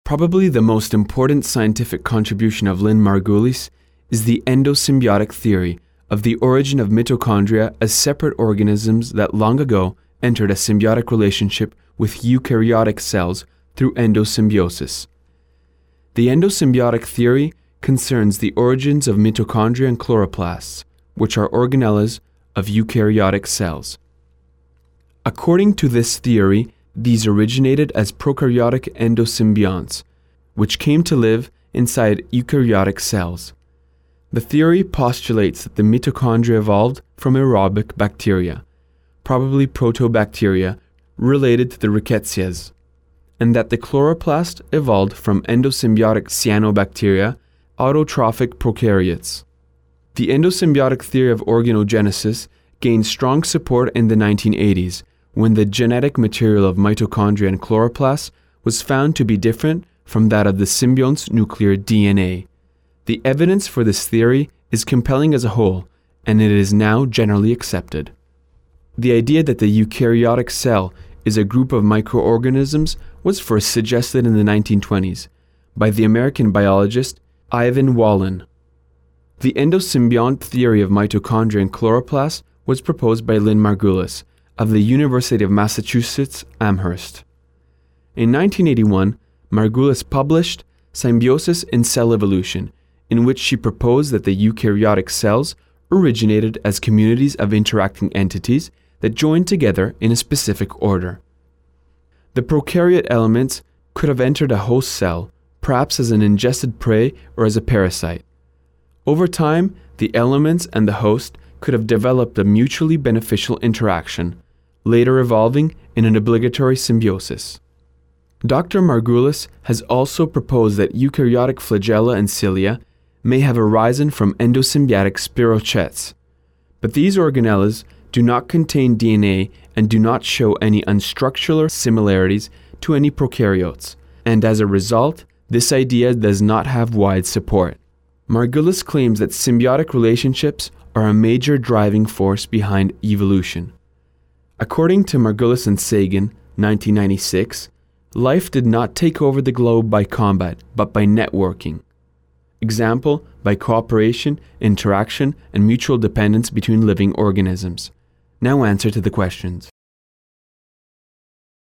Probably the most important scientific contribution of Lynn Margulis is the endosymbiotic theory of the origin of mitochondria as separate organisms that long ago entered a symbiotic relationship with eukaryotic cells through endosymbiosis. The endosymbiotic theory concerns the origins of mitochondria and chloroplasts, which are organelles of eukaryotic cells. According to this theory, these originated as prokaryotic endosymbionts, which came to live inside eukaryotic cells. The theory postulates that the mitochondria evolved from aerobic bacteria, probably protobacteria related to the rickettsias, and that the chloroplast evolved from endosymbiotic cyanobacteria, autotrophic prokaryotes. The endosymbiotic theory of organogenesis gained strong support in the 1980s, when the genetic material of mitochondria and chloroplasts was found to be different from that of the symbiont's nuclear DNA. The evidence for this theory is compelling as a whole, and it is now generally accepted. The idea that the eukaryotic cell is a group of microorganisms was first suggested in the 1920s by the American biologist Ivan Wallin. The endosymbiont theory of mitochondria and chloroplasts was proposed by Lynn Margulis of the University of Massachusetts Amherst. In 1981, Margulis published Symbiosis in Cell Evolution, in which she proposed that the eukaryotic cells originated as communities of interacting entities that joined together in a specific order. The prokaryote elements could have entered a host cell, perhaps as an ingested prey or as a parasite. Over time, the elements and the host could have developed a mutually beneficial interaction, later evolving in an obligatory symbiosis. Dr. Margulis has also proposed that eukaryotic flagella and cilia may have arisen from endosymbiotic spirochetes, but these organelles do not contain DNA and do not show any unstructural similarities to any prokaryotes, and as a result, this idea does not have wide support. Margulis claims that symbiotic relationships are a major driving force behind evolution. According to Margulis and Sagan, 1996, life did not take over the globe by combat, but by networking. Example, by cooperation, interaction, and mutual dependence between living organisms. Now answer to the questions.